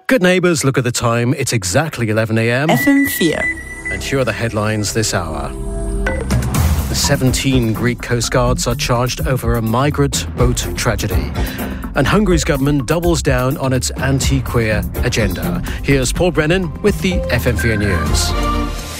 Good neighbours, look at the time. It's exactly 11 a.m. FM4. And here are the headlines this hour. 17 Greek Coast Guards are charged over a migrant boat tragedy. And Hungary's government doubles down on its anti-queer agenda. Here's Paul Brennan with the FM4 News.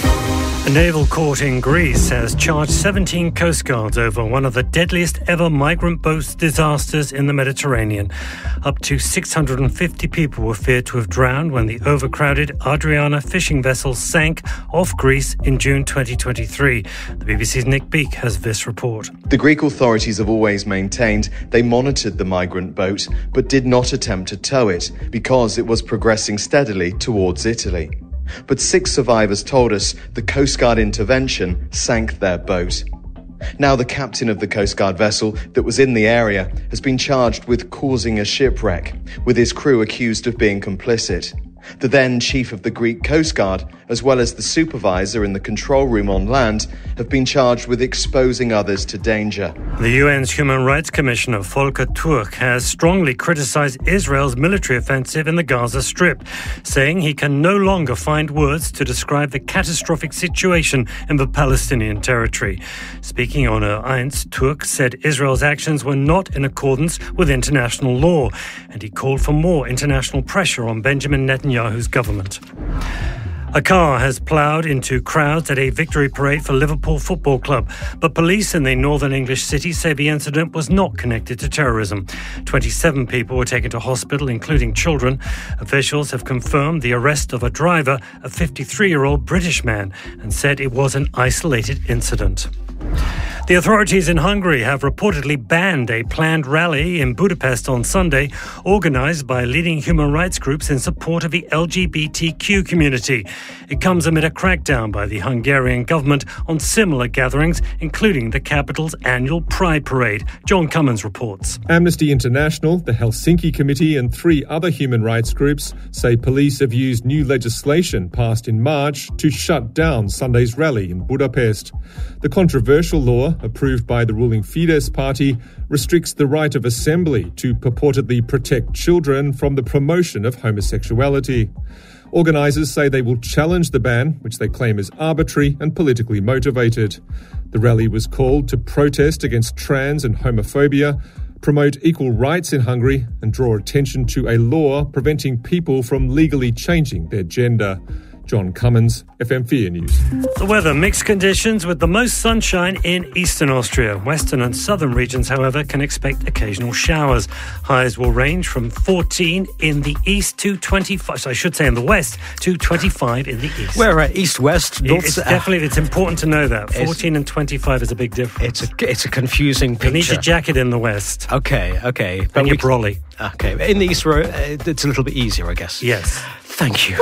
A naval court in Greece has charged 17 Coast Guards over one of the deadliest ever migrant boat disasters in the Mediterranean. Up to 650 people were feared to have drowned when the overcrowded Adriana fishing vessel sank off Greece in June 2023. The BBC's Nick Beake has this report. The Greek authorities have always maintained they monitored the migrant boat but did not attempt to tow it because it was progressing steadily towards Italy. But 6 survivors told us the Coast Guard intervention sank their boat. Now the captain of the Coast Guard vessel that was in the area has been charged with causing a shipwreck, with his crew accused of being complicit. The then chief of the Greek Coast Guard, as well as the supervisor in the control room on land, have been charged with exposing others to danger. The UN's Human Rights Commissioner Volker Turk has strongly criticised Israel's military offensive in the Gaza Strip, saying he can no longer find words to describe the catastrophic situation in the Palestinian territory. Speaking on Eins, Turk said Israel's actions were not in accordance with international law, and he called for more international pressure on Benjamin Netanyahu's government. A car has ploughed into crowds at a victory parade for Liverpool Football Club, but police in the northern English city say the incident was not connected to terrorism. 27 people were taken to hospital, including children. Officials have confirmed the arrest of a driver, a 53-year-old British man, and said it was an isolated incident. The authorities in Hungary have reportedly banned a planned rally in Budapest on Sunday, organised by leading human rights groups in support of the LGBTQ community. It comes amid a crackdown by the Hungarian government on similar gatherings, including the capital's annual Pride Parade. John Cummins reports. Amnesty International, the Helsinki Committee and 3 other human rights groups say police have used new legislation passed in March to shut down Sunday's rally in Budapest. The controversial law, approved by the ruling Fidesz party, restricts the right of assembly to purportedly protect children from the promotion of homosexuality. Organisers say they will challenge the ban, which they claim is arbitrary and politically motivated. The rally was called to protest against trans and homophobia, promote equal rights in Hungary, and draw attention to a law preventing people from legally changing their gender. John Cummins, FM4 News. The weather, mixed conditions with the most sunshine in eastern Austria. Western and southern regions, however, can expect occasional showers. Highs will range from 14 in the east to 25, so I should say in the west, to 25 in the east. We're east-west. It's important to know that. 14 and 25 is a big difference. It's a confusing picture. You need your jacket in the west. Okay. And your brolly. Okay, in the east, it's a little bit easier, I guess. Yes. Thank you.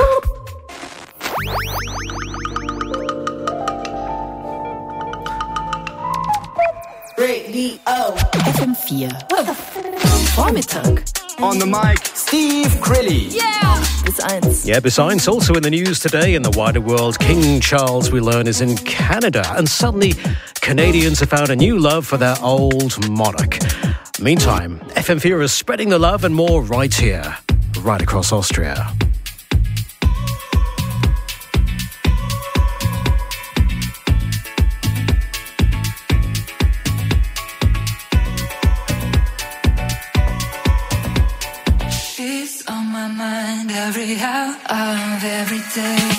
FM4. Vormittag. On the mic, Steve Crilly. Yeah! Bis 1. Yeah, bis 1. Also in the news today in the wider world, King Charles, we learn, is in Canada. And suddenly, Canadians have found a new love for their old monarch. Meantime, FM4 is spreading the love and more right here, right across Austria. Every hour of every day.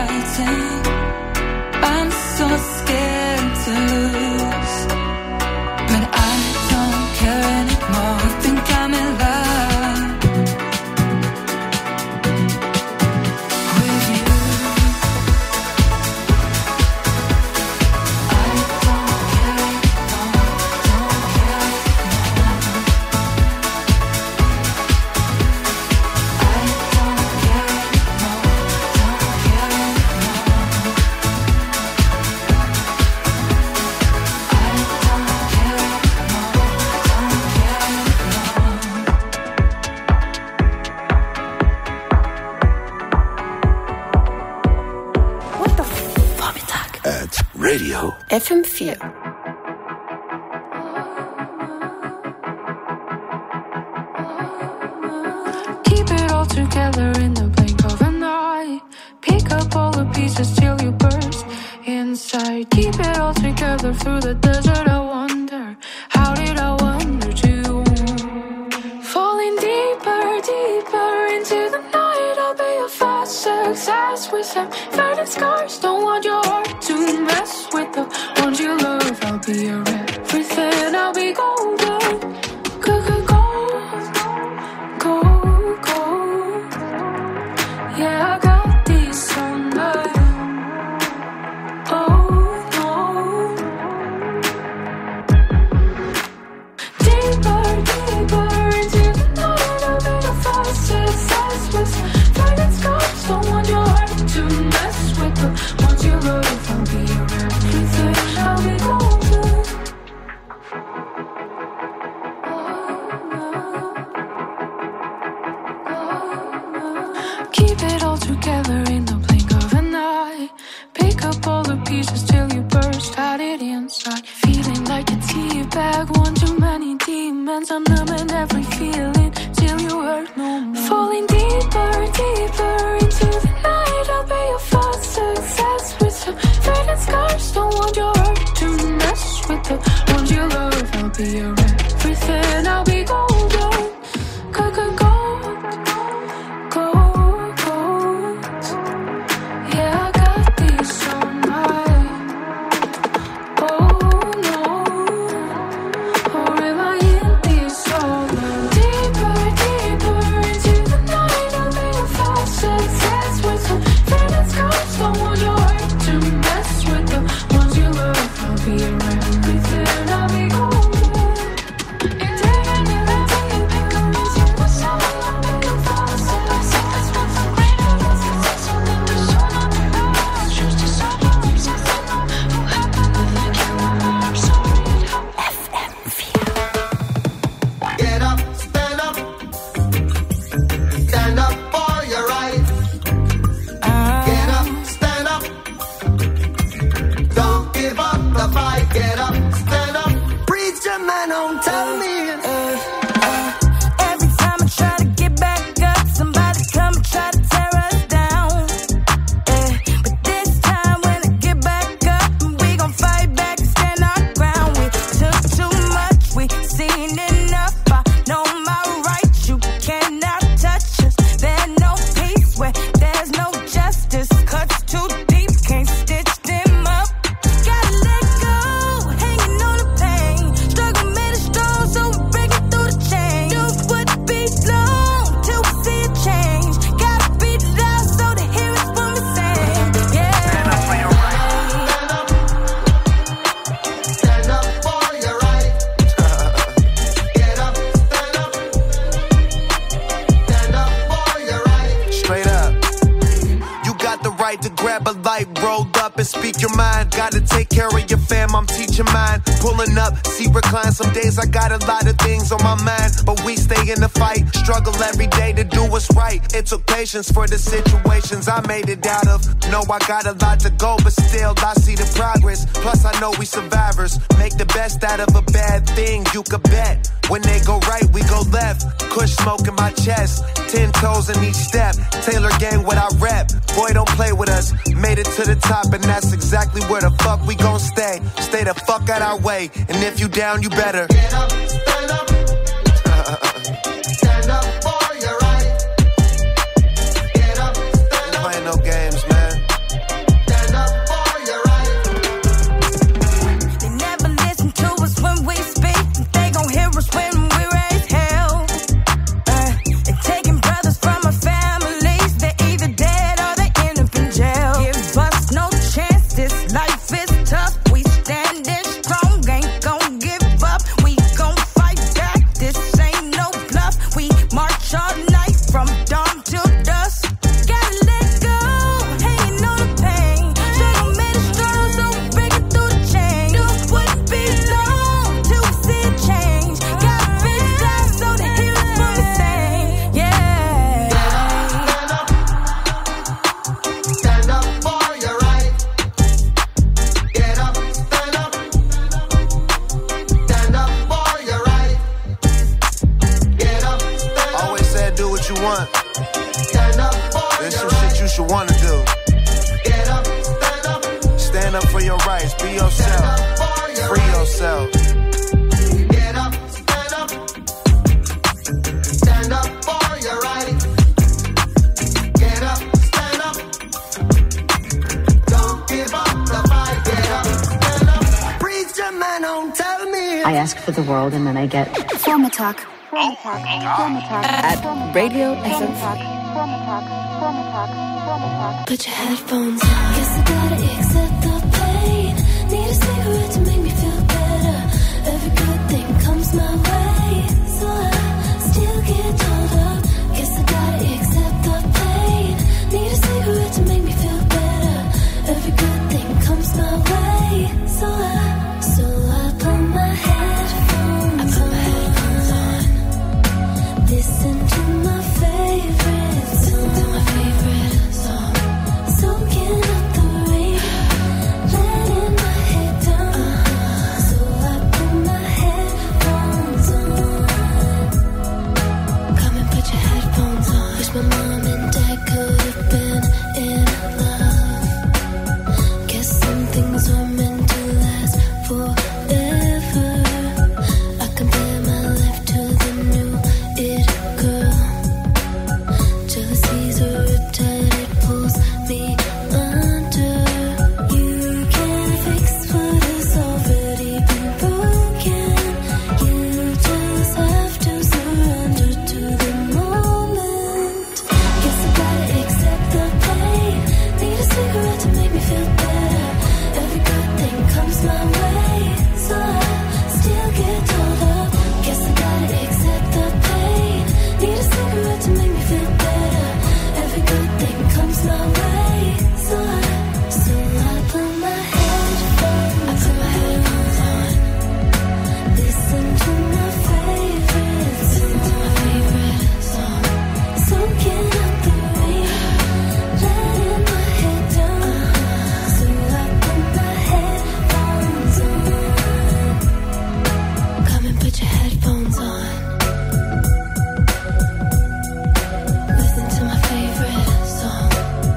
fighting. I'm so scared to lose, but I don't care anymore. I think I'm in love with you. I don't care anymore, don't care anymore. I don't care anymore, don't care anymore. I don't care anymore, don't care anymore. What the Vormittag? At Radio. FM4. Keep it all together in the blink of an eye. Pick up all the pieces till you burst inside. Keep it all together through the desert. I wonder, how did I wonder to? Falling deeper, deeper into the night. I'll be a fast success with some faded scars. Don't want your heart to mess with the ones you love. I'll be your everything. I'll be golden, gold, gold, gold. Yeah, I got these all night. Oh no. Deeper, deeper into the night. I'll be a fast success with faded scars. Don't want your heart to mess with the ones you love. I'll be your everything. I'll be golden. Keep it all together in the blink of an eye. Pick up all the pieces till you burst out it inside. Feeling like a tea bag, one too many demons. I'm numbing every feeling till you hurt no more. Falling deeper, deeper into the night. I'll be a fast success with some faded scars. Don't want your heart to mess with the ones you love. I'll be your everything. I'll be golden, gold, gold, gold, gold. Yeah, I got these all night. Oh no, or am I in this all night? Deeper, deeper into the night. I'll be a fast success with some faded scars. Don't want your heart to mess with the ones you love. I'll be your everything. I'll be golden. Get up, stand up. Stand up for your right. Get up, stand up. Don't give up the fight. Get up, stand up. Preacher man, don't tell me. Every time I try to get back up, somebody come and try to tear us down. But this time when I get back up, we gon' fight back and stand our ground. We took too much, we seen enough. I know my rights, you cannot touch us. There's no peace where there's no justice. Cuts too deep, can't stitch them up. Gotta let go, hanging on the pain. Struggle made us strong, so we're breaking through the chain. Youth would be long till we see a change. Gotta beat it out so they hear us when we sing. Yeah. Stand up for your right. Stand up for your right. Get up, stand up. Stand up for your right. Straight up. You got the right to grab a light, rolled up and speak your mind. Gotta take care of your fam, I'm teaching mine. Pulling up, see recline. Some days I got a lot of things on my mind, but we stay in the fight. Struggle every day to do what's right. It took patience for the situations I made it out of. Know I got a lot to go, but still I see the progress. Plus I know we survivors. Make the best out of a bad thing, you could bet. When they go right, we go left. Kush smoke in my chest, 10 toes in each step. Taylor gang what I rep. Boy, don't play with us. Made it to the top, and that's exactly where the fuck we gon' stay. Stay the fuck out our way, and if you down, you better Get up, stand up. Stand up for your right. Get up, stand up. Ain't no games, man. for your rights. Be yourself. Free yourself. Get up, stand up. Stand up for your rights. Get up, stand up. Don't give up the fight. Get up, stand up. Preacher man, don't tell me. I ask for the world and then I get Form Attack. At Radio FM. Put your headphones on. Guess I gotta accept the pain. Need a cigarette to make me feel better. Every good thing comes my way, so I still get told up. Guess I gotta accept the pain. Need a cigarette to make me feel better. Every good thing comes my way, so I put my headphones on. Listen to my favorite song. Soaking up the rain, letting my head down. So I put my headphones on. Come and put your headphones on. Wish my mom and dad could have been in love. Guess some things are meant to last forever. I compare my life to the new it girl. Jealousy's a riptide, it pulls me under. You can't fix what has already been broken. You just have to surrender to the moment. Guess I gotta accept the pain. Need a cigarette to make me feel better. Every good thing comes my way, so I still get told up. Guess I gotta accept the pain. Need a cigarette to make me feel better. Every good thing comes my way, so I put my headphones on. Listen to my favorite song. Soaking up the rain, letting my head down. So I put my headphones on. Come and put your headphones on. Listen to my favorite song.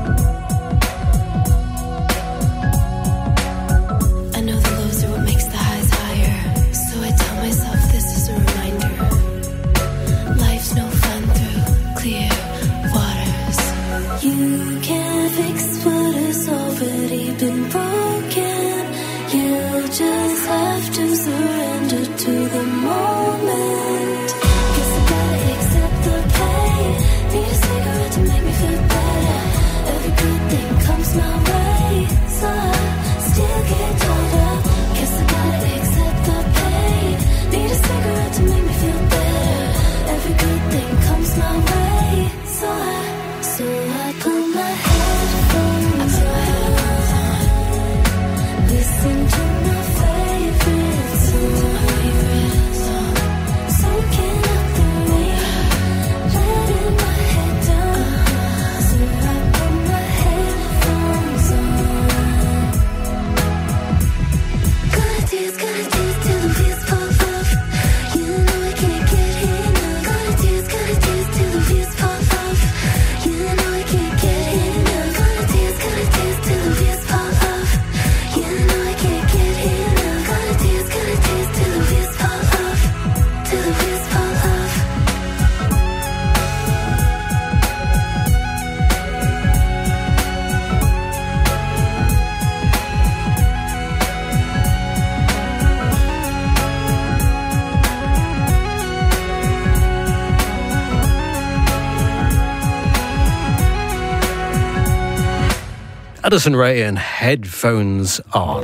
I know the lows are what makes the highs higher, so I tell myself this is a reminder. Life's no fun through clear waters. You can't fix what has already been broken. You just have to surrender to the moment. Guess I gotta accept the pain. Need a cigarette to make me feel better. Every good thing comes my way, so I still get told up. Guess I gotta accept the pain. Need a cigarette to make me feel better. Every good thing comes my way, so I put my headphones on. Listen to my favorite song. Soaking up the rain, letting my head down. So I put my headphones on. Gonna dance till the wheels fall off. You know I can't get enough. Gonna dance till the wheels fall off. You know I can't get enough. Gonna dance till the wheels fall off. You know I can't get enough. Gonna dance till the wheels fall off. Till the wheels fall off. Addison Rae and Headphones On.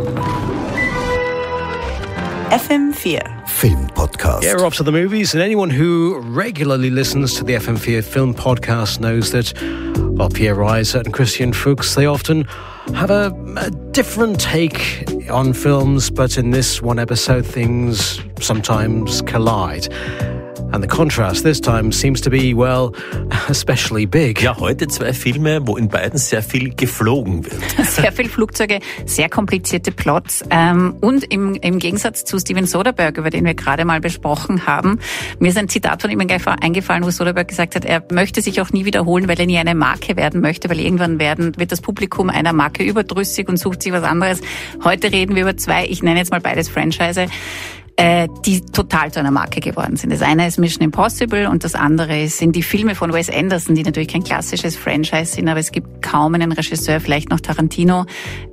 FM4 Film Podcast. Yeah, we're off to the movies, and anyone who regularly listens to the FM4 Film Podcast knows that, well, Pierre Reiser and Christian Fuchs, they often have a different take on films, but in this one episode, things sometimes collide. And the contrast this time seems to be, well, especially big. Ja, heute 2 Filme, wo in beiden sehr viel geflogen wird. Sehr viel Flugzeuge, sehr komplizierte Plots. Und im Gegensatz zu Steven Soderbergh, über den wir gerade mal besprochen haben, mir ist ein Zitat von ihm eingefallen, wo Soderbergh gesagt hat, er möchte sich auch nie wiederholen, weil er nie eine Marke werden möchte, weil irgendwann wird das Publikum einer Marke überdrüssig und sucht sich was anderes. Heute reden wir über 2, ich nenne jetzt mal beides Franchise, die total zu einer Marke geworden sind. Das eine ist Mission Impossible und das andere sind die Filme von Wes Anderson, die natürlich kein klassisches Franchise sind, aber es gibt kaum einen Regisseur, vielleicht noch Tarantino,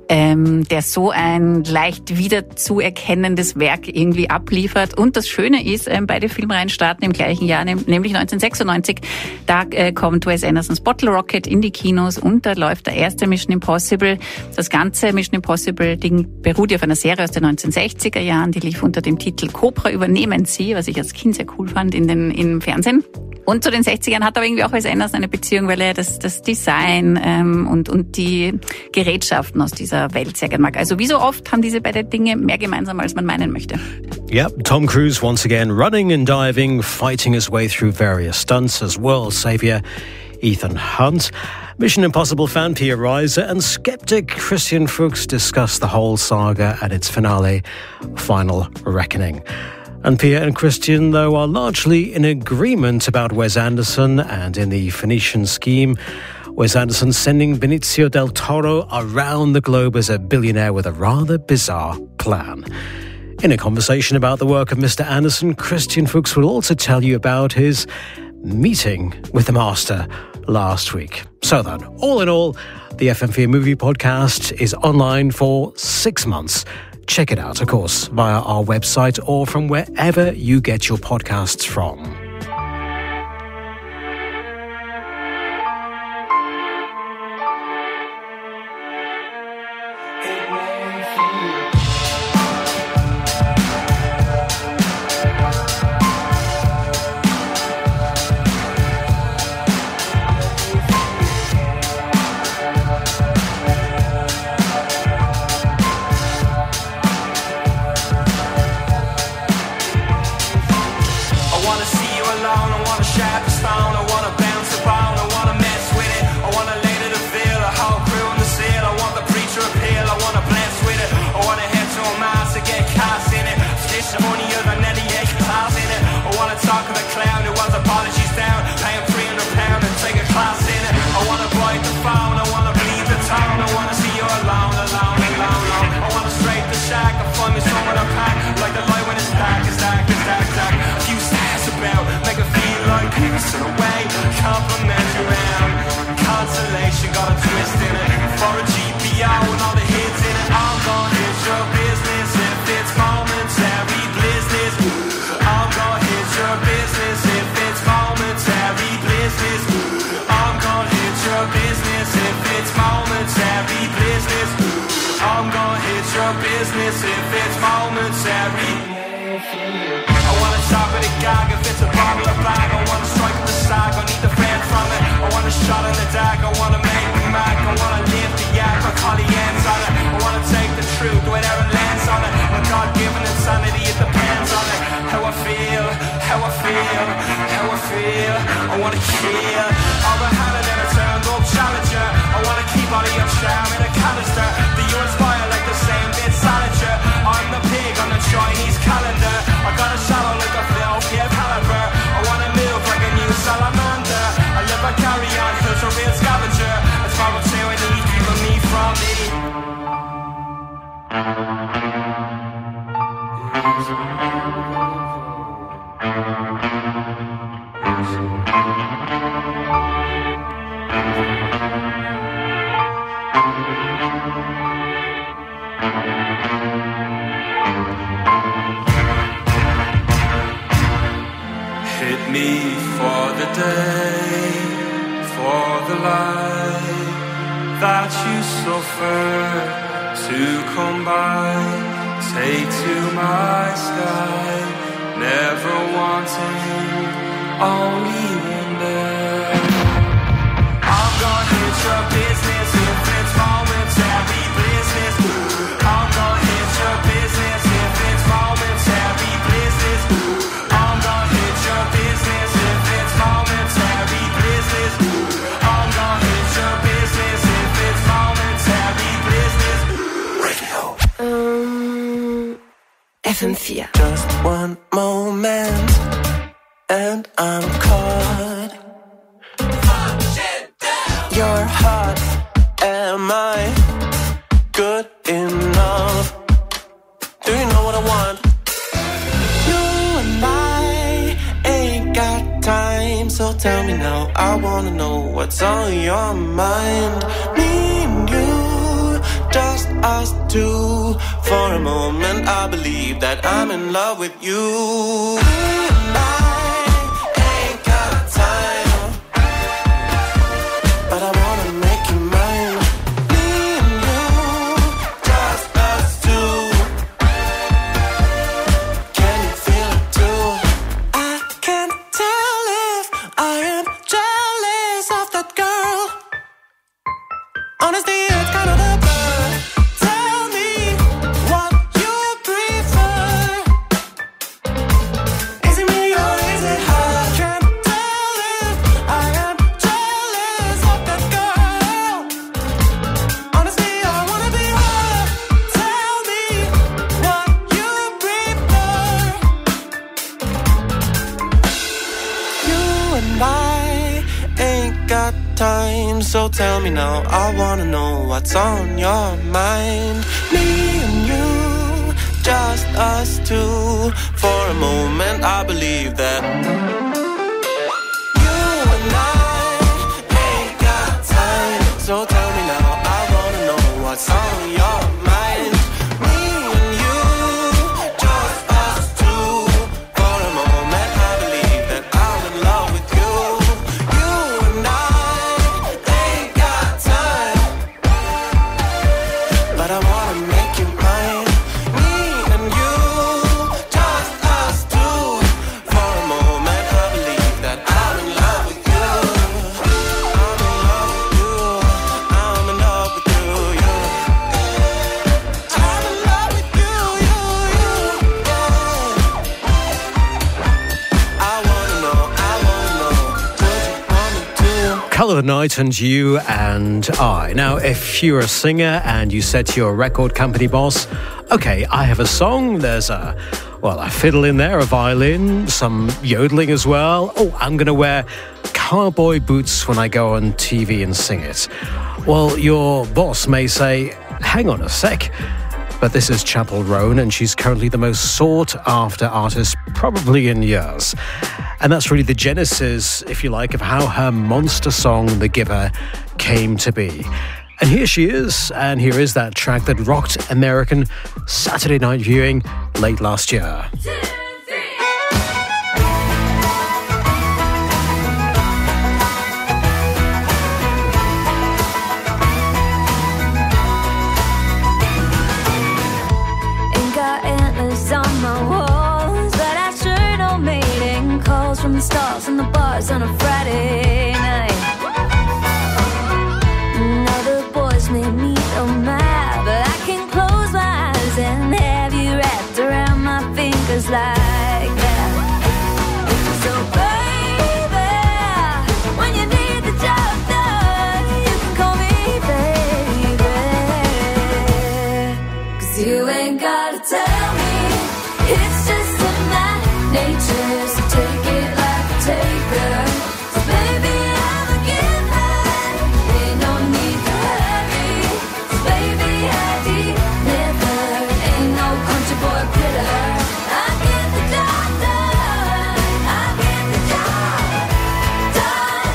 der so ein leicht wiederzuerkennendes Werk irgendwie abliefert. Und das Schöne ist, beide Filmreihen starten im gleichen Jahr, nämlich 1996. Da kommt Wes Andersons Bottle Rocket in die Kinos und da läuft der erste Mission Impossible. Das ganze Mission Impossible-Ding beruht ja auf einer Serie aus den 1960er Jahren, die lief unter dem Titel Cobra übernehmen Sie, was ich als Kind sehr cool fand im Fernsehen. Und zu den 60ern hat aber irgendwie auch Wes Anderson eine Beziehung, weil er das Design und die Gerätschaften aus dieser Welt sehr gerne mag. Also wie so oft haben diese beiden Dinge mehr gemeinsam, als man meinen möchte. Yep, Tom Cruise once again running and diving, fighting his way through various stunts as world saviour Ethan Hunt. Mission Impossible fan Pia Reiser and skeptic Christian Fuchs discuss the whole saga at its finale, Final Reckoning. And Pia and Christian, though, are largely in agreement about Wes Anderson and in the Phoenician scheme. Wes Anderson sending Benicio del Toro around the globe as a billionaire with a rather bizarre plan. In a conversation about the work of Mr. Anderson, Christian Fuchs will also tell you about his meeting with the master last week. So then, all in all, the FM4 Movie Podcast is online for 6 months. Check it out, of course, via our website or from wherever you get your podcasts from. Business FM4. Just one moment and I'm caught. You're hot, am I good enough? Do you know what I want? You and I ain't got time, so tell me now. I wanna know what's on your mind. Me and you, just us two. For a moment I believe that I'm in love with you. You and I ain't got time, but I wanna make you mine. Me and you, just us two. Can you feel it too? I can't tell if I am jealous of that girl. Honestly, it's kind of a blur. Tell me what you prefer. Is it me or is it her? Can't tell if I am jealous of that girl. Honestly, I wanna be her. Tell me what you prefer. You and I ain't got time, so tell me now. I wanna know what's on your mind. Me and you, just us two. For a moment I believe that you and I ain't got time, so tell me now. I wanna know what's on your mind. Me and you, just us two. For a moment I believe that I'm in love with you. You and I ain't got time, but I wanna make you mine. Me and you, just us two. For a moment I believe that I'm in love with you. I'm in love with you. I'm in love with you. I'm in love with you. I wanna know what you want me to. Colour the Night and You and I. Now, if you're a singer and you said to your record company boss, okay, I have a song, there's a fiddle in there, a violin, some yodeling as well. Oh, I'm going to wear cowboy boots when I go on TV and sing it. Well, your boss may say, hang on a sec, but this is Chapel Roan and she's currently the most sought-after artist probably in years. And that's really the genesis, if you like, of how her monster song, The Giver, came to be. And here she is, and here is that track that rocked American Saturday night viewing late last year. Ain't got antlers on my walls, but I sure don't mating calls from the stars and the bars on a Friday night. Other boys may me feel mad, but I can close my eyes and have you wrapped around my fingers like that. So baby, when you need the job done, you can call me baby. 'Cause you ain't gotta tell me, it's just in my nature, so take it like a taker. So baby, I'm a giver, ain't no need to hurry. So baby, I deliver, ain't no country boy critter. I get the job done, I get the job done.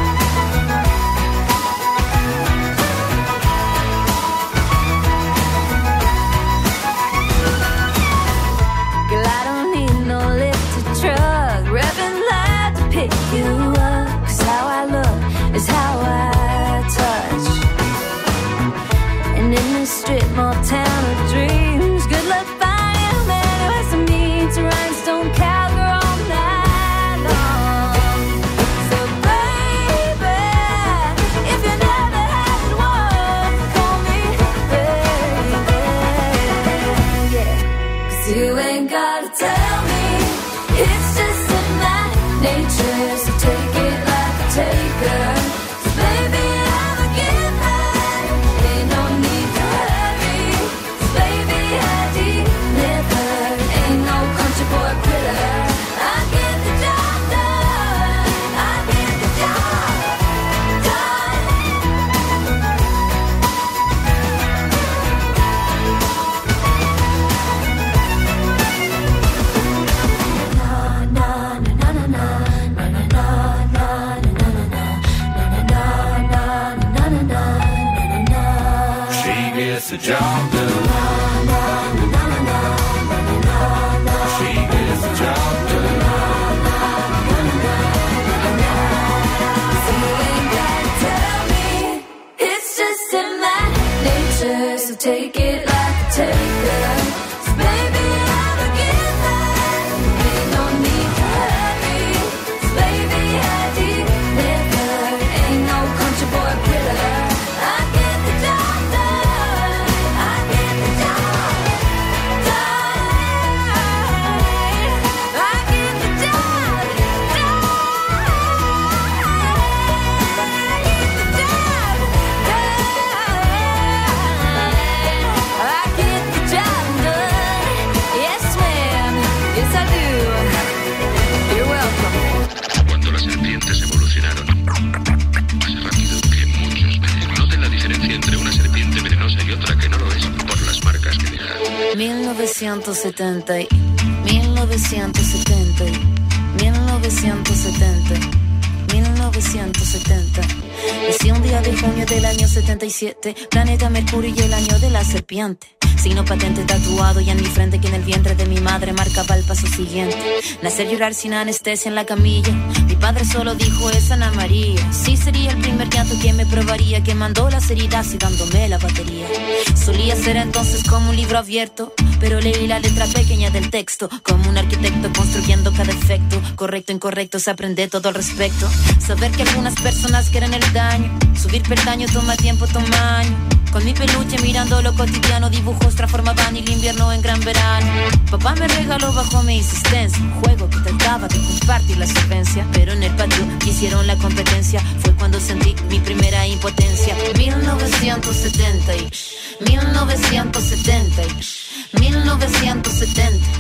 Girl, I don't need no lifted truck, revving loud to pick you up. 'Cause how I look is how I touch. And in this strip mall town of dreams, good luck finding a man who has to meet a rhinestone cowgirl all night long. So baby, if you never had one, call me baby. Yeah. 'Cause you ain't gotta tell me, it's just in my nature, so take it like a taker. So baby, I'm a giver, ain't no need to hurry. So baby, job done. She gets the job done. So you ain't gotta tell me, it's just in my nature. So take it like a taker. So baby, I'm a giver. Ain't no need to hurry. So baby, I deliver. Ain't no country boy quitter. I get the job done. I get the job done. I get the job done. I get the job done. Yes, ma'am. Yes, I do. You're welcome. Cuando las serpientes evolucionaron más rápido que muchos peces. Noten la diferencia entre una serpiente venenosa y otra que no lo es por las marcas que deja. 1970, 1970, 1970, 1970. Nací un día de junio del año 77, planeta Mercurio y el año de la serpiente. Signo patente tatuado y en mi frente que en el vientre de mi madre marcaba el paso siguiente. Nacer, llorar sin anestesia en la camilla. Mi padre solo dijo es Ana María. Sí, sería el primer llanto que me probaría, que mandó las heridas y dándome la batería. Solía ser entonces como un libro abierto, pero leí la letra pequeña del texto. Como un arquitecto construyendo cada efecto. Correcto, incorrecto, se aprende todo al respecto. Saber que algunas personas quieren el daño. Subir peldaño toma tiempo, toma año. Con mi peluche mirando lo cotidiano, dibujos transformaban el invierno en gran verano. Papá me regaló bajo mi insistencia un juego que trataba de compartir la solvencia, pero en el patio hicieron la competencia. Fue cuando sentí mi primera impotencia. 1970 y 1970 y 1970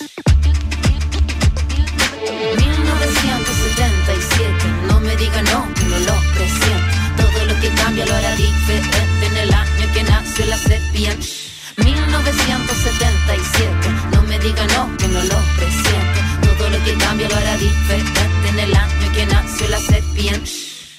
1977. No me diga no, que no lo presiento. Todo lo que cambia lo hará diferente en el año que nació la serpiente. 1977. No me diga no, que no lo presiento. Todo lo que cambia lo hará diferente en el año que nació la serpiente.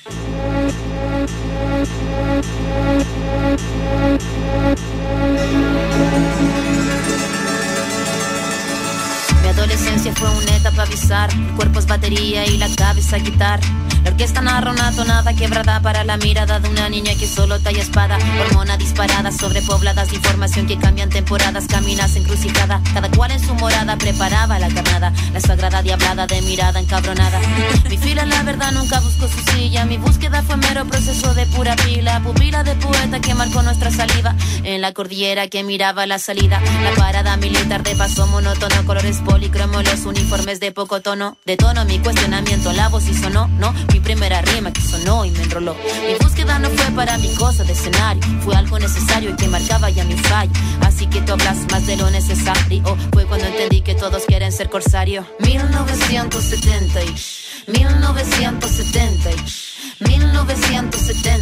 Mi adolescencia fue una etapa bizarra. El cuerpo es batería y la cabeza guitarra. La orquesta narra una tonada quebrada para la mirada de una niña que solo talla espada. Hormona disparada, sobrepobladas de información que cambian temporadas. Caminas encrucijada, cada cual en su morada preparaba la carnada. La sagrada diablada de mirada encabronada. Mi fila la verdad nunca buscó su silla. Mi búsqueda fue mero proceso de pura pila. Pupila de poeta que marcó nuestra saliva. En la cordillera que miraba la salida. La parada militar de paso monótono. Colores policromos, los uniformes de poco tono. De tono mi cuestionamiento, la voz y sonó, no. Mi primera rima que sonó y me enroló. Mi búsqueda no fue para mi cosa de escenario. Fue algo necesario y que marcaba ya mi fallo. Así que tú hablas más de lo necesario. Fue cuando entendí que todos quieren ser corsario. 1970 y 1970 y 1970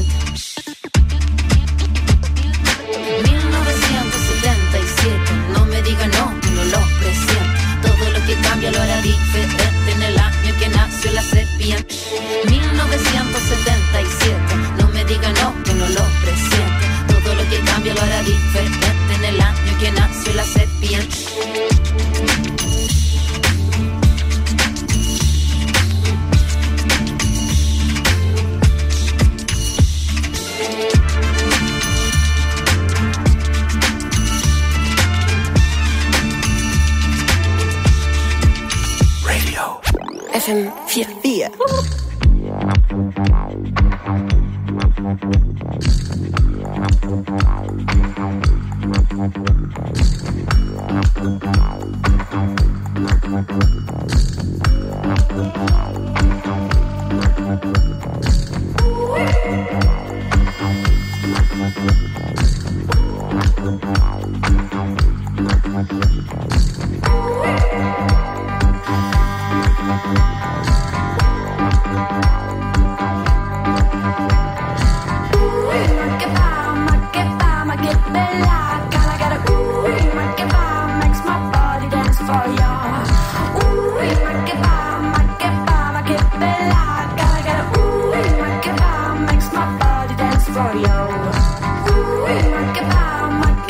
1977. No me diga no, que no lo presiento. Todo lo que cambia lo hará diferente en el año que nació la serpiente. 1977. No me diga no, que no lo presiento. Todo lo que cambia lo hará diferente en el año que nació la serpiente. FM 4. For you. Ooh,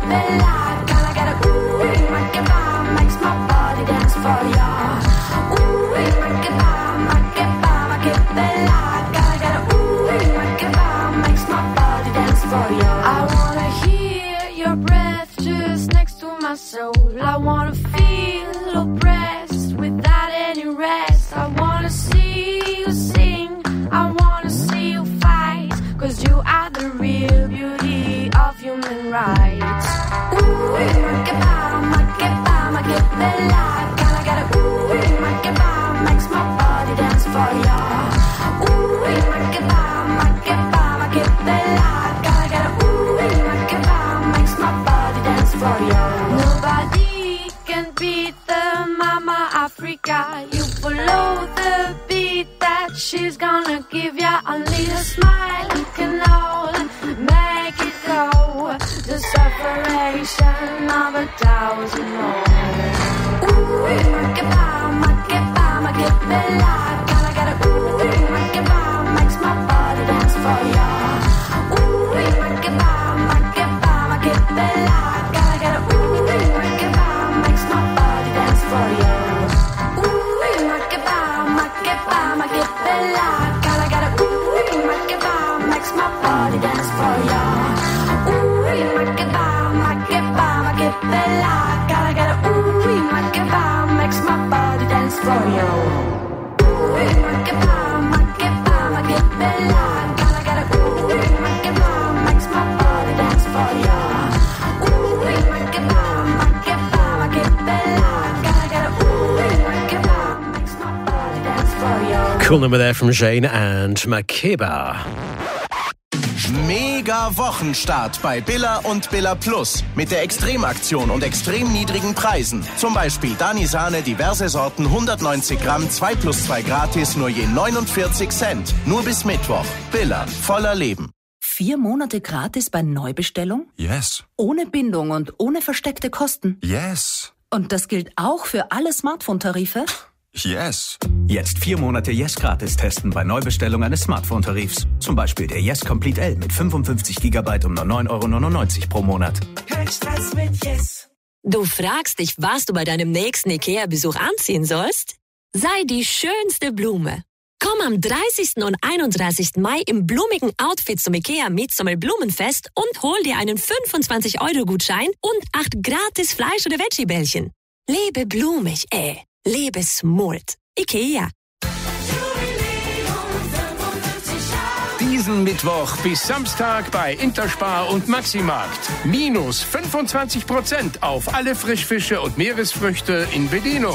bella. Gotta get a ooh, make it bomb, makes my body dance for ya. Ooh, make it bomb, make it bomb, make it bella. Gotta get a ooh, make it bomb, makes my body dance for ya. I wanna hear your breath just next to my soul. I wanna feel oppressed without any rest. I wanna see you sing, I wanna see you fight, 'cause you are the real beauty of human rights. Ooh, make it bomb, make it bomb, make it bella. Gotta get a ooh, make it bomb, makes my body dance for ya. Ooh, make it bomb, make it bomb, make it bella. Gotta get a ooh, make it bomb, makes my body dance for ya. Nobody can beat the Mama Africa. You follow the beat that she's gonna give ya. Only a smile can all make it go. The separation of 1,000 more. Ooh, make it bomb, make it bomb, make it bella. Gotta get a ooh, make it bomb, makes my body dance for ya. Ooh, make it bomb, make it bomb, make it bella. Gotta get a ooh, make it bomb, makes my body dance for ya. Ooh, make it bomb, make it bomb, make it bella. Gotta get a ooh, make it bomb, makes my body dance for ya. Ooh, make it bomb, make it bomb, make it bella. Gotta get a ooh, make it bomb, makes my body dance for ya. Ooh, make it bomb, make it bomb, make it bella. Gotta get a ooh, make it bomb, makes my body dance for ya. Ooh, make it bomb, make it bomb, make it bella. Gotta get a ooh, make it bomb, makes my body dance for ya. Cool number there from Jane and Makeba. Mega Wochenstart bei Billa und Billa Plus. Mit der Extremaktion und extrem niedrigen Preisen. Zum Beispiel Dani Sahne, diverse Sorten, 190 Gramm, 2 plus 2 gratis, nur je 49 Cent. Nur bis Mittwoch. Billa, voller Leben. 4 Monate gratis bei Neubestellung? Yes. Ohne Bindung und ohne versteckte Kosten? Yes. Und das gilt auch für alle Smartphone-Tarife? Yes. Jetzt 4 Monate Yes gratis testen bei Neubestellung eines Smartphone-Tarifs. Zum Beispiel der Yes Complete L mit 55 GB um nur 9,99 € pro Monat. Kein Stress mit Yes. Du fragst dich, was du bei deinem nächsten IKEA-Besuch anziehen sollst? Sei die schönste Blume. Komm am 30. und 31. Mai im blumigen Outfit zum IKEA Midsummer Blumenfest und hol dir einen 25-Euro-Gutschein und 8 gratis Fleisch- oder Veggie-Bällchen. Lebe blumig, Lebe smooth. IKEA. Diesen Mittwoch bis Samstag bei Interspar und Maximarkt. Minus 25% auf alle Frischfische und Meeresfrüchte in Bedienung.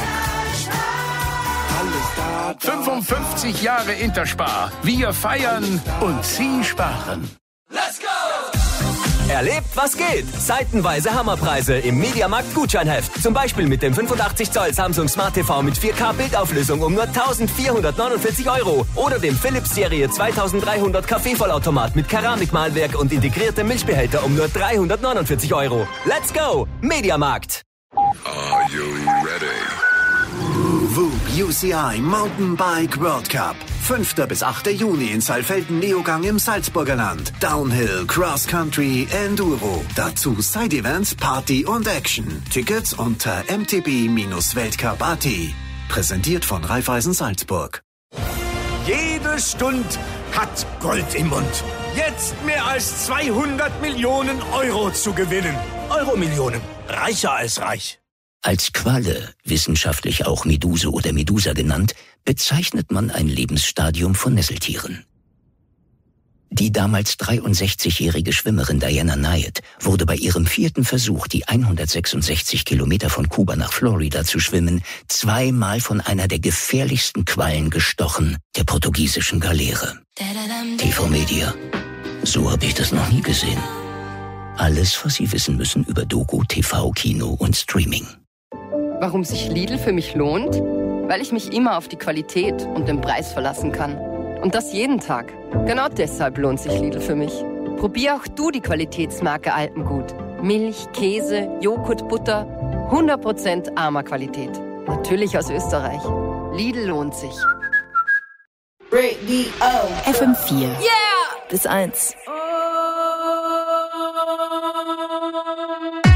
55 Jahre Interspar. Wir feiern und Sie sparen. Let's go! Erlebt, was geht! Seitenweise Hammerpreise im Mediamarkt Gutscheinheft. Zum Beispiel mit dem 85 Zoll Samsung Smart TV mit 4K Bildauflösung um nur 1.449 € oder dem Philips Serie 2300 Kaffeevollautomat mit Keramikmalwerk und integriertem Milchbehälter um nur 349 €. Let's go! Mediamarkt! Are you ready? WUB UCI Mountainbike World Cup. 5. bis 8. Juni in Saalfelden-Neogang im Salzburger Land. Downhill, Cross Country, Enduro. Dazu Side-Events, Party und Action. Tickets unter mtb-weltcup.at. Präsentiert von Raiffeisen Salzburg. Jede Stunde hat Gold im Mund. Jetzt mehr als 200 Millionen € zu gewinnen. Euromillionen. Reicher als reich. Als Qualle, wissenschaftlich auch Meduse oder Medusa genannt, bezeichnet man ein Lebensstadium von Nesseltieren. Die damals 63-jährige Schwimmerin Diana Nyad wurde bei ihrem 4. Versuch, die 166 Kilometer von Kuba nach Florida zu schwimmen, 2-mal von einer der gefährlichsten Quallen gestochen, der portugiesischen Galeere. TV Media. So habe ich das noch nie gesehen. Alles, was Sie wissen müssen über Doku, TV, Kino und Streaming. Warum sich Lidl für mich lohnt? Weil ich mich immer auf die Qualität und den Preis verlassen kann. Und das jeden Tag. Genau deshalb lohnt sich Lidl für mich. Probier auch du die Qualitätsmarke Alpengut. Milch, Käse, Joghurt, Butter. 100% Arma-Qualität. Natürlich aus Österreich. Lidl lohnt sich. FM4. Yeah! Bis 1.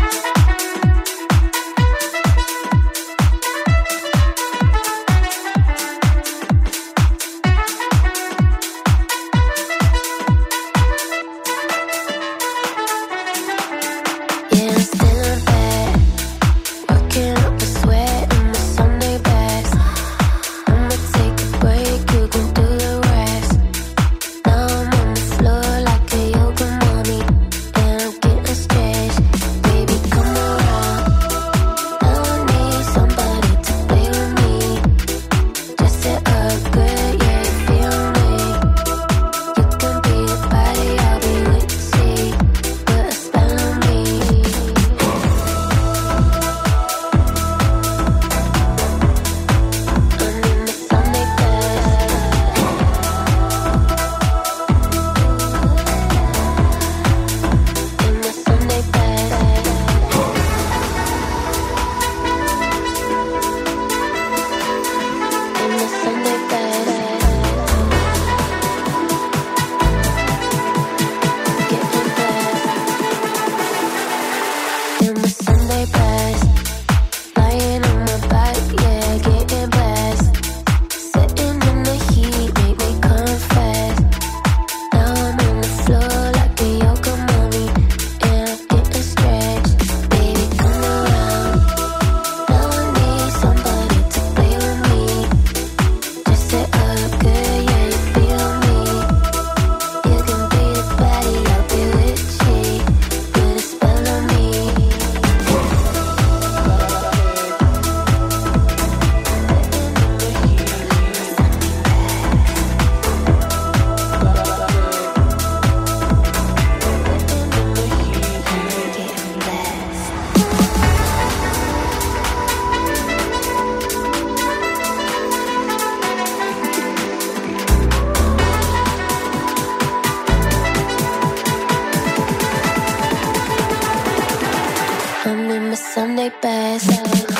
Sunday best.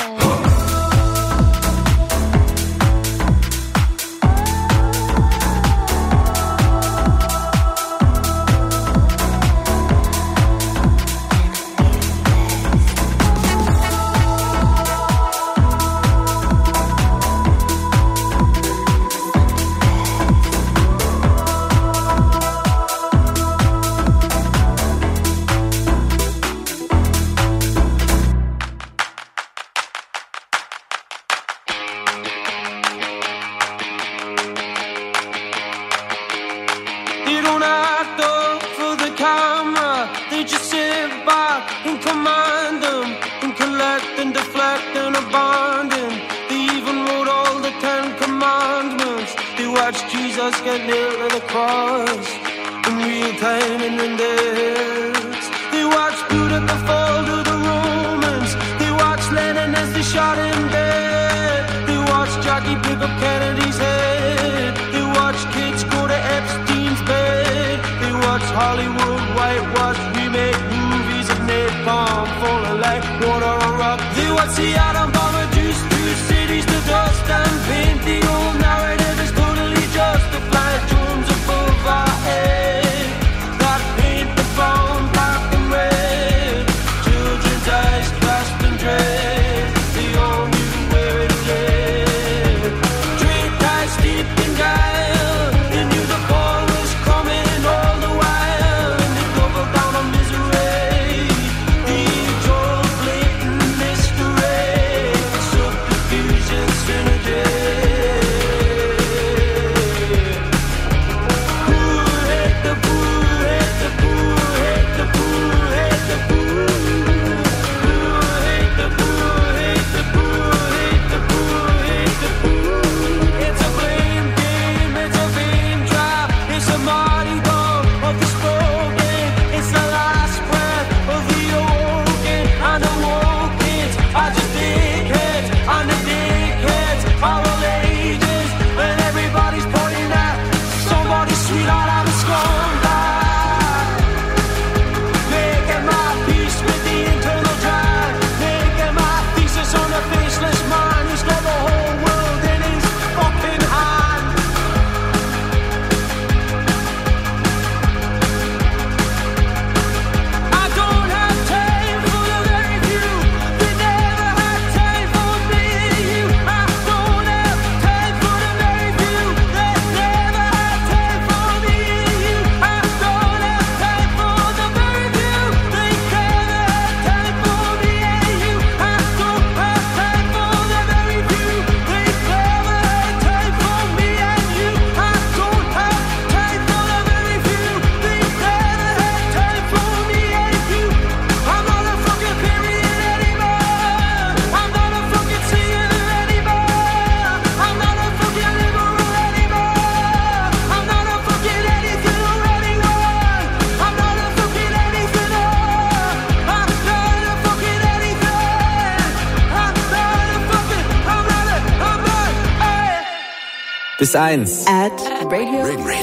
Bis 1. At Radio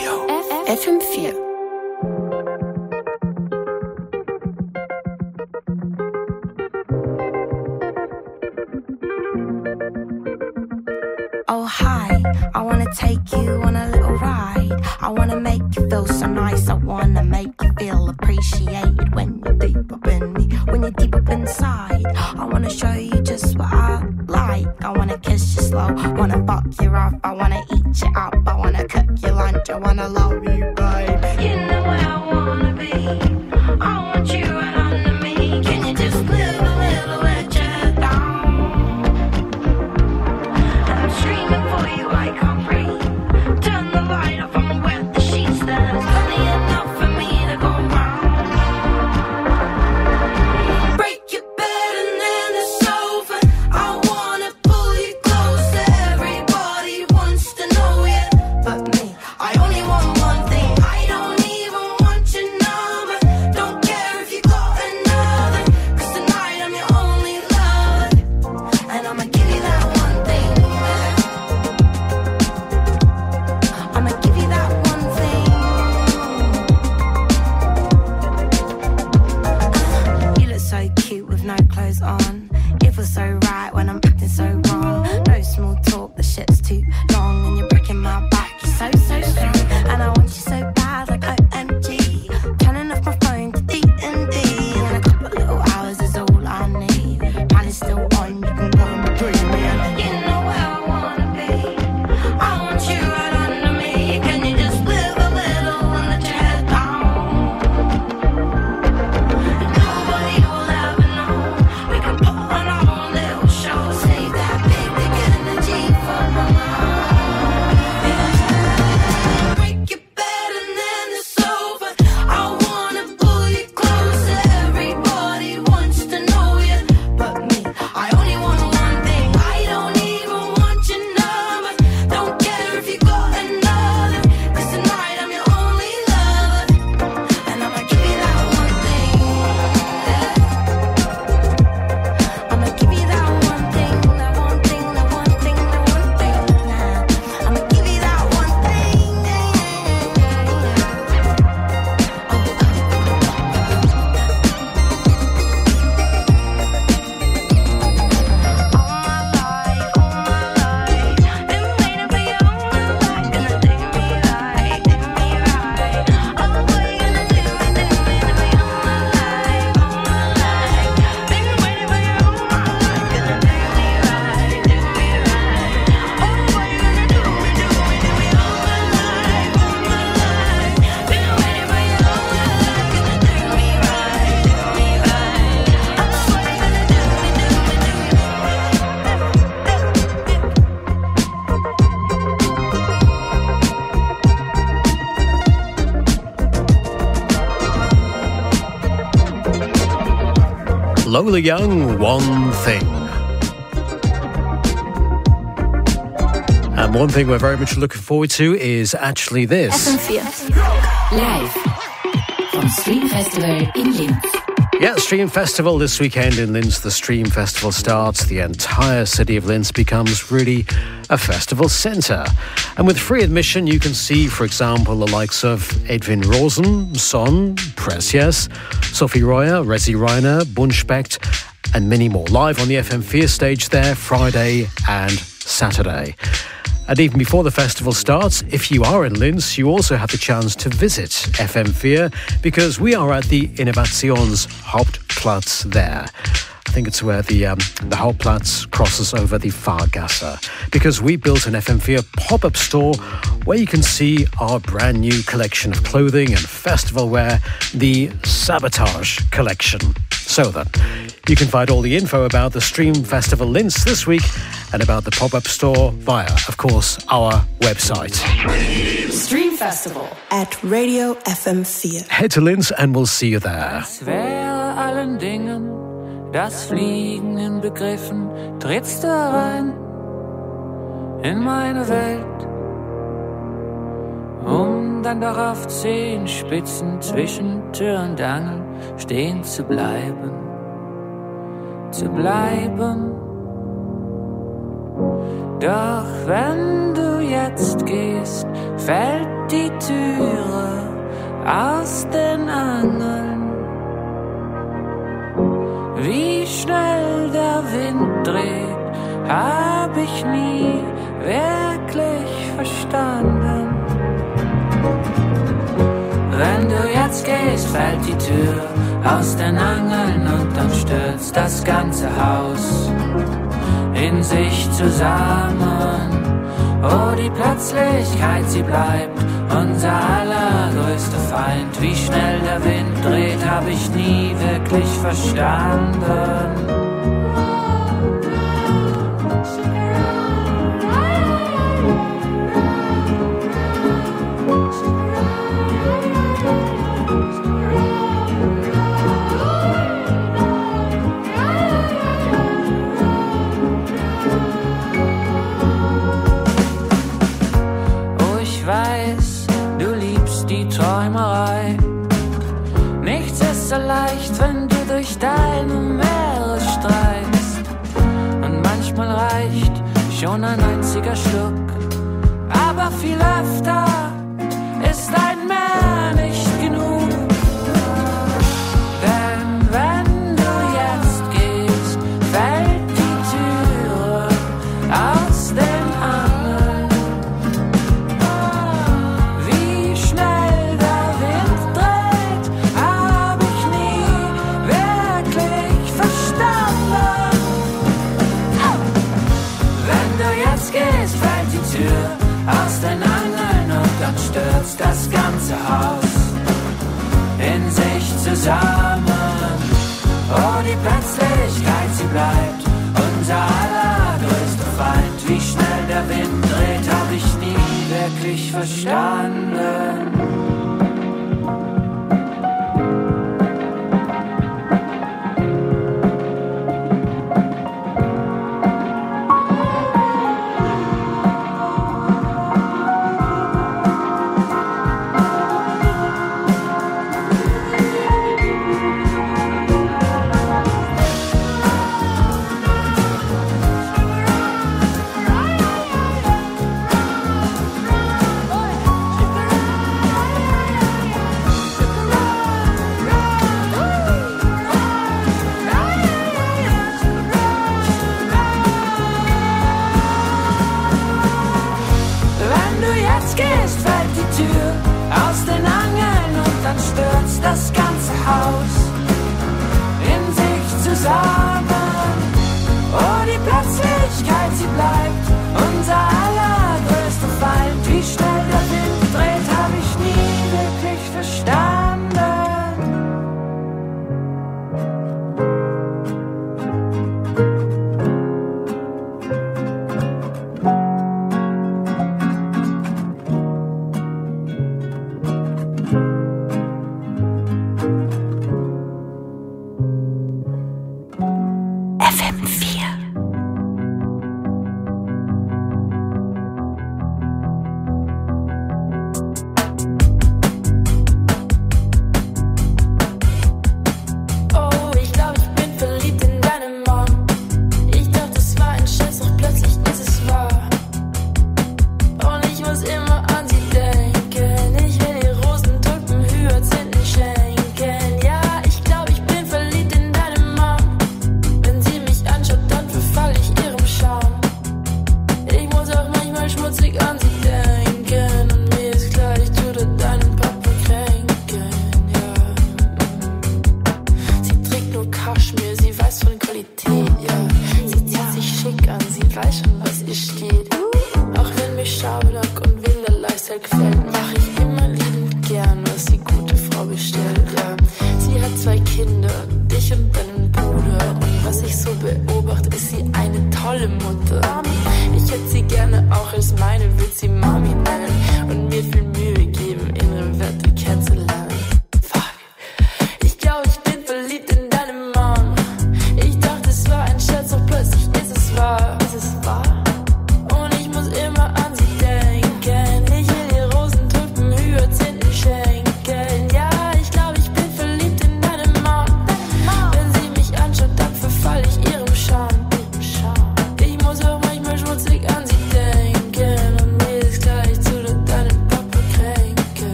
FM4. Oh hi, I wanna take you on a little ride. I wanna make you feel so nice. I wanna make you feel appreciated when you're deep up in me, when you're deep up inside. I wanna show you just what I like. I wanna kiss you slow, wanna fuck you off. I wanna eat you up, I wanna cook your lunch. I wanna love you, babe. You know where I wanna be. I want you right under me. Can you just move a little bit down? I'm screaming for you, I can't breathe. Turn the light off, I'm wet the sheets. There's plenty enough for me to go round. Break your bed and then it's over. I wanna pull you close. Everybody wants to know you, but me, I only want one thing. no clothes on. It feels so right when I'm acting so wrong. No small talk, the shit's too long. And you're breaking my back, you're so, so strong. And I want you so bad, like OMG. Turning off my phone to D&D. And a couple little hours is all I need. Plan is still on, you can go and between me. And you know where I wanna be. I want you right under me. Can you just live a little and let your head down? Nobody will ever know. We can put on our own little show. Save that big to get energy for my mind. Break your bed and then it's over. I wanna pull you closer. Everybody wants to know you, but me. I only want one thing. I don't even want your number. Don't care if you got another. 'Cause tonight I'm your only lover, and I'ma give you that one thing. I'ma give you that one thing, that one thing, that one thing, that one thing. I'ma give you that one thing. Lola Young, One Thing. And one thing we're very much looking forward to is actually this. FM4 live vom Stream Festival in Linz. Yeah, Stream Festival this weekend in Linz. The Stream Festival starts. The entire city of Linz becomes really a festival centre. And with free admission, you can see, for example, the likes of Edwin Rosen, Son, Precious, Sophie Royer, Rezi Reiner, Bunchbecht, and many more. Live on the FM4 stage there, Friday and Saturday. And even before the festival starts, if you are in Linz, you also have the chance to visit FM4 because we are at the Innovationshauptplatz there. I think it's where the Hauptplatz crosses over the Fahrgasse, because we built an FM4 pop-up store where you can see our brand new collection of clothing and festival wear, the Sabotage collection. So then, you can find all the info about the Stream Festival Linz this week and about the pop-up store via, of course, our website. Stream Festival at Radio FM4. Head to Linz and we'll see you there. Es wäre allen Dingen das Fliegen inbegriffen, trittst du rein in meine Welt, um dann doch auf Zehenspitzen zwischen Tür und Angel stehen zu bleiben. Doch wenn du jetzt gehst, fällt die Türe aus den Angeln. Wie schnell der Wind dreht, hab ich nie wirklich verstanden. Wenn du jetzt gehst, fällt die Tür aus den Angeln und dann stürzt das ganze Haus in sich zusammen. Oh, die Plötzlichkeit, sie bleibt unser allergrößter Feind. Wie schnell der Wind dreht, hab ich nie wirklich verstanden. Nichts ist so leicht, wenn du durch deine Meere streifst. Und manchmal reicht schon ein einziger Schluck. Aber viel öfter ist ein Meer nicht genug. Denn wenn du jetzt gehst, stürzt das ganze Haus in sich zusammen. Oh, die Plötzlichkeit, sie bleibt unser allergrößter Feind. Wie schnell der Wind dreht, hab ich nie wirklich verstanden.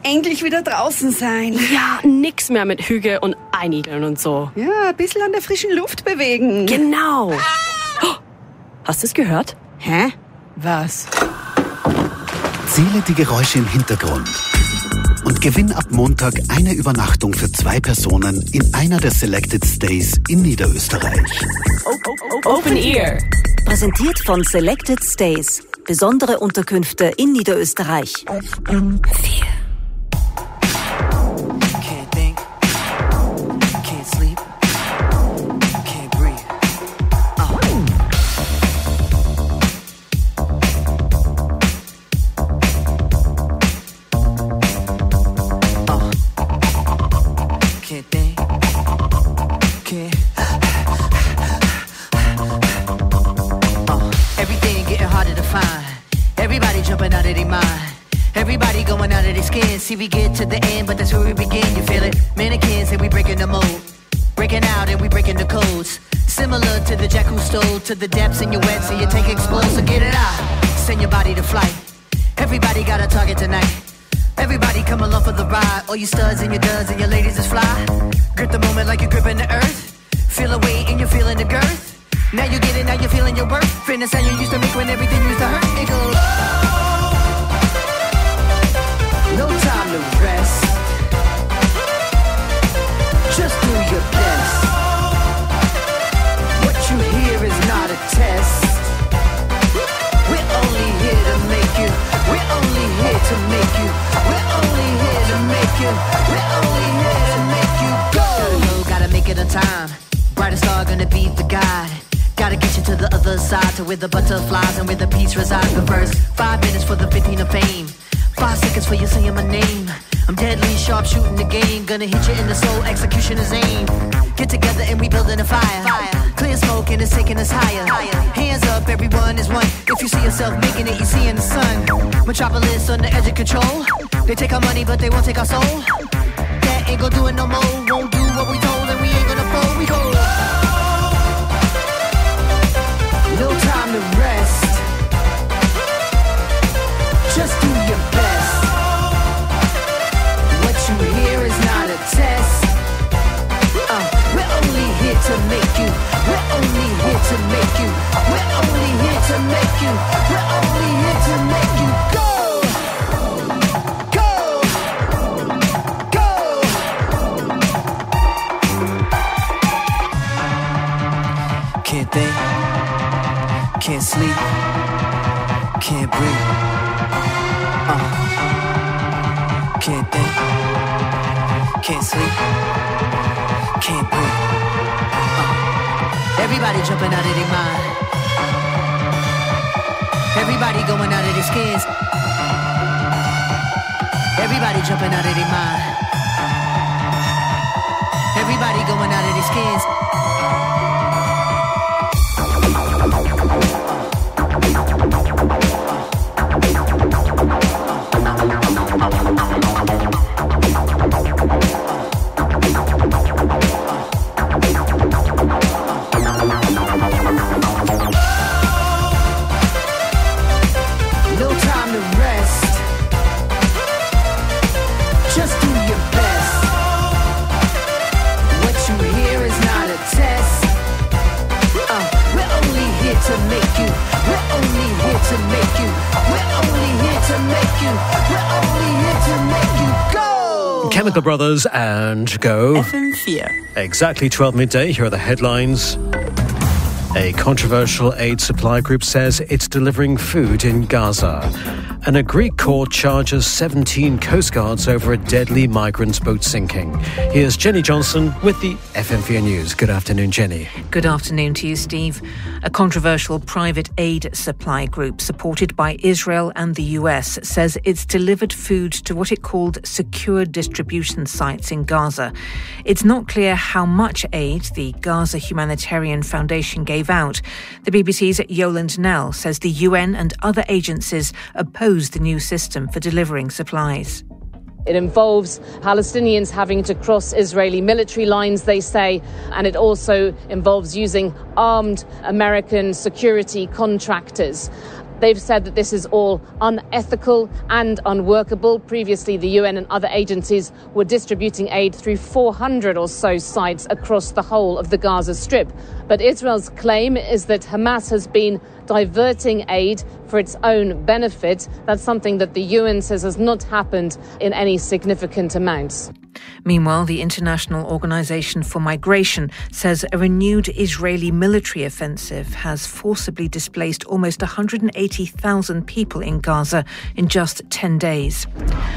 endlich wieder draußen sein. Ja, nix mehr mit Hüge und Einigeln und so. Ja, ein bisschen an der frischen Luft bewegen. Genau. Oh, hast du es gehört? Hä? Was? Zähle die Geräusche im Hintergrund und gewinn ab Montag eine Übernachtung für 2 Personen in einer der Selected Stays in Niederösterreich. Open Ear. Präsentiert von Selected Stays. Besondere Unterkünfte in Niederösterreich. Can't think, can't sleep, can't breathe. Can't think, can't. Everything getting harder to find. Everybody jumping out of their mind. Everybody going out of their skin. See, we get to the end, but that's where we begin. You feel it? Mannequins and we breaking the mold. Breaking out and we breaking the codes. Similar to the jack who stole to the depths in your wet, so you take explode. So get it out. Send your body to flight. Everybody got a target tonight. Everybody come along for the ride. All you studs and your duds and your ladies is fly. Grip the moment like you're gripping the earth. Feel a weight and you're feeling the girth. Now you get it, now you're feeling your worth. Fitness how you used to make when everything used to hurt. It goes, no time to rest. Just do your best. What you hear is not a test. We're only here to make you. We're only here to make you. We're only here to make you. We're only here to make you go. Gotta go, gotta make it on time. Brightest star gonna be the guide. Gotta get you to the other side, to where the butterflies and where the peace resides. The first 5 minutes for the 15 of fame. 5 seconds for you saying my name. I'm deadly sharp shooting the game. Gonna hit you in the soul, execution is aim. Get together and we building a fire. Clear smoke and it's taking us higher. Hands up, everyone is one. If you see yourself making it, you see in the sun. Metropolis on the edge of control. They take our money, but they won't take our soul. That ain't gonna do it no more. Won't do what we told, and we ain't gonna fold. We go. No time to rest. Just do your best. What you hear is not a test. We're only here to make you. We're only here to make you. We're only here to make you. We're only here to make you go. Go. Go. Can't think. Can't sleep, can't breathe. Can't think, can't sleep, can't breathe. Everybody jumping out of their mind. Everybody going out of their skins. Everybody jumping out of their mind. Everybody going out of their skins. No time to rest. Just do your best. What you hear is not a test. We're only here to make you. We're only here to make you. We're only here to make you. We're only here to make you go. Chemical Brothers and Go. FM4. Exactly 12 midday. Here are the headlines. A controversial aid supply group says it's delivering food in Gaza. And a Greek court charges 17 Coast Guards over a deadly migrant boat sinking. Here's Jenny Johnson with the FM4 News. Good afternoon, Jenny. Good afternoon to you, Steve. A controversial private aid supply group supported by Israel and the US says it's delivered food to what it called secure distribution sites in Gaza. It's not clear how much aid the Gaza Humanitarian Foundation gave out. The BBC's Yolande Knell says the UN and other agencies oppose the new system for delivering supplies. It involves Palestinians having to cross Israeli military lines, they say, and it also involves using armed American security contractors. They've said that this is all unethical and unworkable. Previously, the UN and other agencies were distributing aid through 400 or so sites across the whole of the Gaza Strip. But Israel's claim is that Hamas has been diverting aid for its own benefit. That's something that the UN says has not happened in any significant amounts. Meanwhile, the International Organization for Migration says a renewed Israeli military offensive has forcibly displaced almost 180,000 people in Gaza in just 10 days.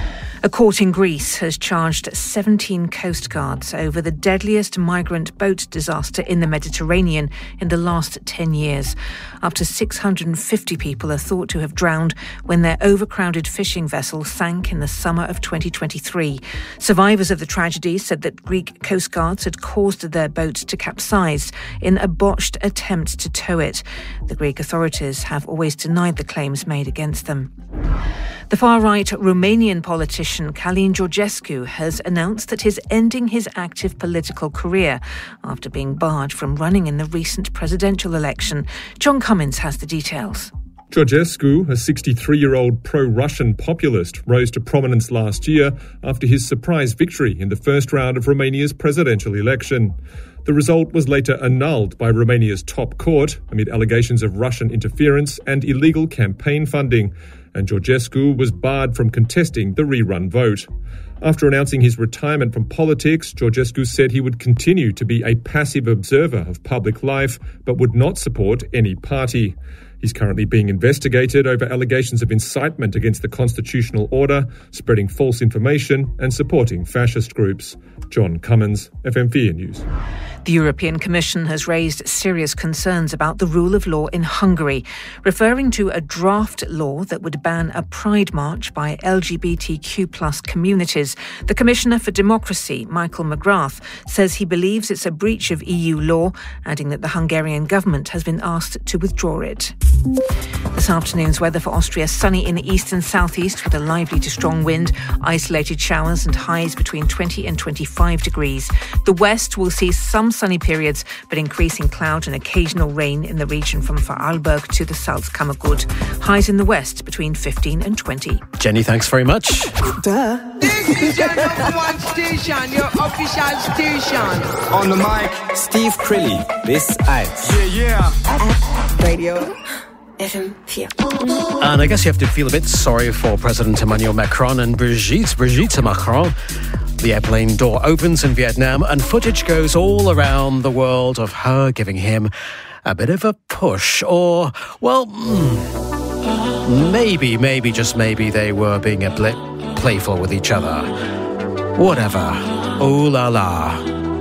A court in Greece has charged 17 Coast Guards over the deadliest migrant boat disaster in the Mediterranean in the last 10 years. Up to 650 people are thought to have drowned when their overcrowded fishing vessel sank in the summer of 2023. Survivors of the tragedy said that Greek Coast Guards had caused their boat to capsize in a botched attempt to tow it. The Greek authorities have always denied the claims made against them. The far-right Romanian politician Călin Georgescu has announced that he's ending his active political career after being barred from running in the recent presidential election. John Cummins has the details. Georgescu, a 63-year-old pro-Russian populist, rose to prominence last year after his surprise victory in the first round of Romania's presidential election. The result was later annulled by Romania's top court amid allegations of Russian interference and illegal campaign funding, and Georgescu was barred from contesting the rerun vote. After announcing his retirement from politics, Georgescu said he would continue to be a passive observer of public life, but would not support any party. He's currently being investigated over allegations of incitement against the constitutional order, spreading false information and supporting fascist groups. John Cummins, FM4 News. The European Commission has raised serious concerns about the rule of law in Hungary, referring to a draft law that would ban a pride march by LGBTQ+ communities. The Commissioner for Democracy, Michael McGrath, says he believes it's a breach of EU law, adding that the Hungarian government has been asked to withdraw it. This afternoon's weather for Austria: sunny in the east and southeast with a lively to strong wind, isolated showers and highs between 20 and 25 degrees. The west will see some sunny periods, but increasing cloud and occasional rain in the region from Vorarlberg to the Salzkammergut. Highs in the west between 15 and 20. Jenny, thanks very much. Duh. This is your number one station, your official station. On the mic, Steve Crilly, bis 1. Yeah. Radio. FM4. And I guess you have to feel a bit sorry for President Emmanuel Macron and Brigitte Macron. The airplane door opens in Vietnam and footage goes all around the world of her giving him a bit of a push. Or, well, maybe, just maybe, they were being a bit playful with each other. Whatever. Ooh la la.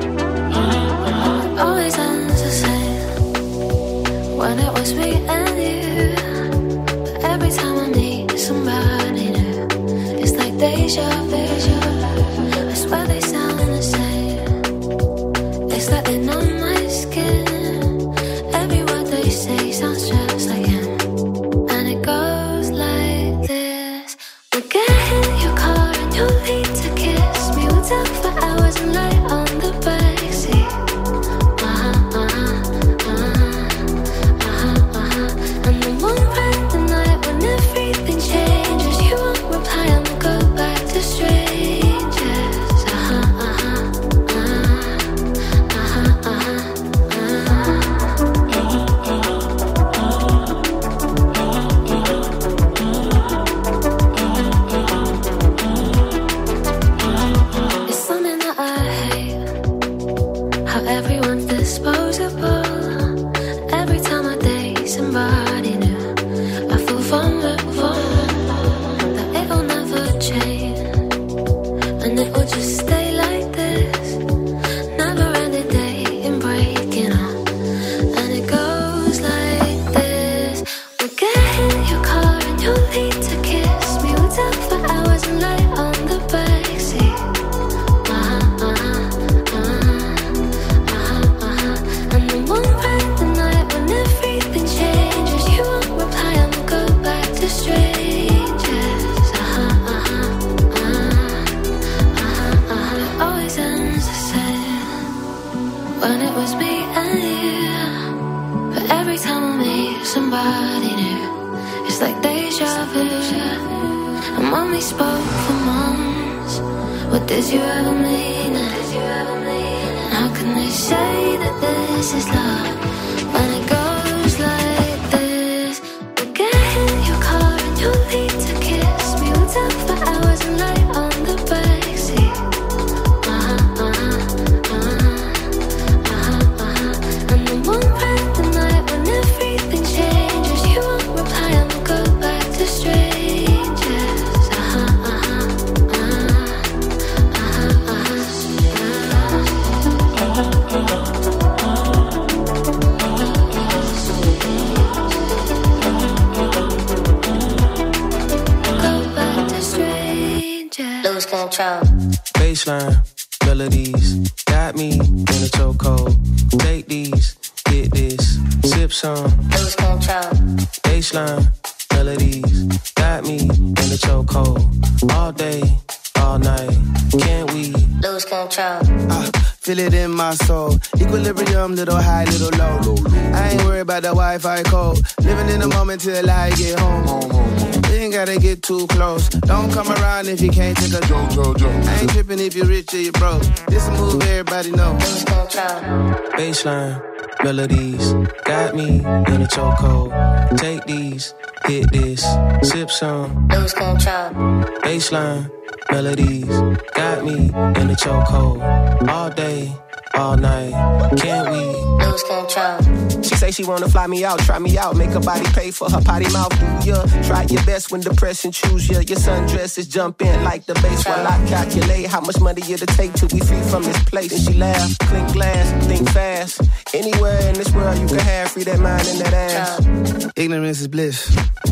Always ends the same when it was me and you. But every time I need somebody new, it's like deja vu. I swear they sound the same. It's like they know my skin. Every word they say sounds just like him. And it goes like this. We'll get in your car and you'll need to kiss me. We'll talk for hours and lie on the backseat. And then one ride the night when everything changes. You won't reply and we'll go back to strangers. It's something that I hate, how everyone's disposable. Every time I date somebody new, I feel vulnerable, that it'll never change, and it will just stay like this. Never ending day in breaking up, and it goes like this. We'll get in your car and you'll need to kiss me. We'll talk for hours and lie on the backseat. And then one ride the night when everything changes. You won't reply and we'll go back to strangers. It always ends the same when it was me and you. But every time I meet somebody new, it's It's like deja vu. And when we spoke for months, what did you ever mean it? And how can they say that this is love when it goes like this? We get in your car and you need to kiss me. We'll talk for hours and lay on the backseat. And then one random night when everything changes, you won't reply and we'll go back to strangers. Lose control. Baseline, melodies, got me in a chokehold. Take these, get this, sip some. Lose control. Baseline, melodies, got me in a chokehold. All day, all night, can't we lose control? Feel it in my soul. Equilibrium, little high, little low. I ain't worried about the Wi-Fi code. Living in the moment till I get home. You ain't gotta get too close. Don't come around if you can't take a joke. I ain't tripping if you're rich or you're broke. This a move everybody knows. Baseline, melodies, got me in a chokehold. Take these, hit this, sip some. Lose control. Baseline, melodies, got me in a chokehold. All day, all night, can't we lose control? She say she wanna fly me out, try me out, make her body pay for her potty mouth. Do ya? Try your best when depression choose ya. Your sundresses jump in like the bass while I calculate how much money it'll take till we free from this place. And she laugh, clink glass, think fast. Anywhere in this world you can have free that mind and that ass. Ignorance is bliss.